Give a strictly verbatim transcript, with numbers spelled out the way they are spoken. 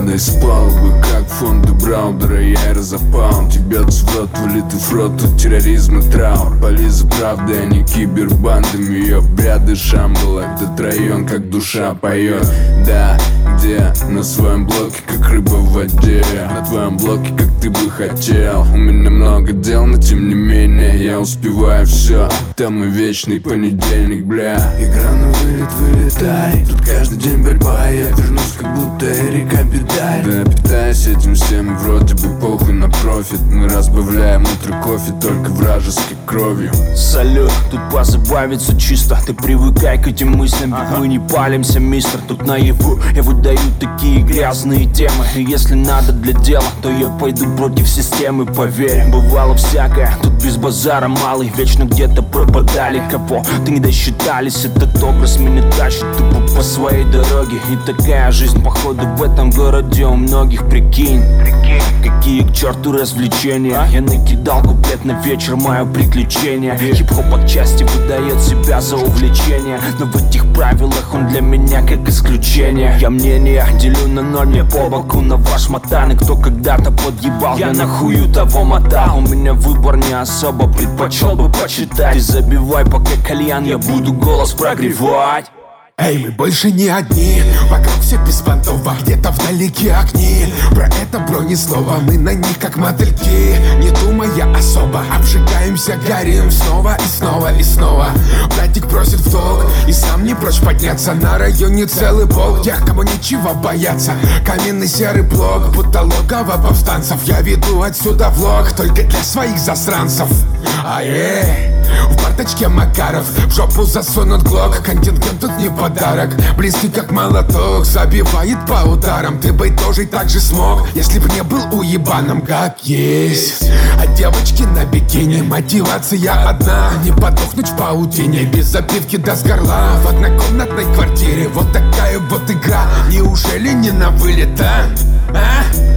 Падай с палубы, как фонды Браудера, я разопал. Тебя цвет вылитый в рот, тут терроризм и траур. Пали за правдой, а не кибербандами. Ее обряды Шамбала, где район, как душа поет. Да, где? На своем блоке, как рыба в воде. На твоем блоке, как ты бы хотел. У меня много дел, но тем не менее я успеваю все. Там и вечный понедельник, бля. Игра на вылет, вылетай. Тут каждый день борьба, я вернусь, как будто Эрика Бедай. Да, питаюсь этим всем, вроде бы похуй на профит. Мы разбавляем утро кофе только вражеской кровью. Салют, тут позабавиться чисто. Ты привыкай к этим мыслям, ведь мы не палимся, мистер. Тут наяву я выдаю такие грязные темы. И если надо для дела, то я пойду против системы, поверь. Бывало всякое, тут без базара малый. Вечно где-то пропадали, кого ты не досчитались. Этот образ меня тащит тупо по своей дороге. И такая жизнь, походу, в этом городе у многих, прикинь. Какие к черту развлечения. Я накидал куплет на вечер, мое приключение. Хип-хоп отчасти выдает себя за увлечение, но в этих правилах он для меня как исключение. Я мнение делю на ноль, мне по боку на ваш мотан. И кто когда-то подъебал, я нахую того мотал. У меня выбор не особо, предпочел бы почитать. Ты забивай пока кальян, я буду голос прогревать. Эй, мы больше не одни, вокруг все беспонтово, где-то вдалеке огни. Про это бро ни слова, мы на них как модельки. Не думая особо, обжигаемся, горим снова и снова и снова. Братик просит в долг, и сам не прочь подняться. На районе целый полк тех, кому нечего бояться. Каменный серый блок, будто логово повстанцев. Я веду отсюда влог, только для своих засранцев. Ай-эй, в бардачке Макаров, в жопу засунут глок. Контингент тут не подарок, близкий как молоток, забивает по ударам. Ты бы тоже так же смог, если б не был уебаном, как есть. А девочки на бикини, мотивация одна: не подохнуть в паутине, без запивки до с горла. В однокомнатной квартире, вот такая вот игра. Неужели не на вылет, а? а?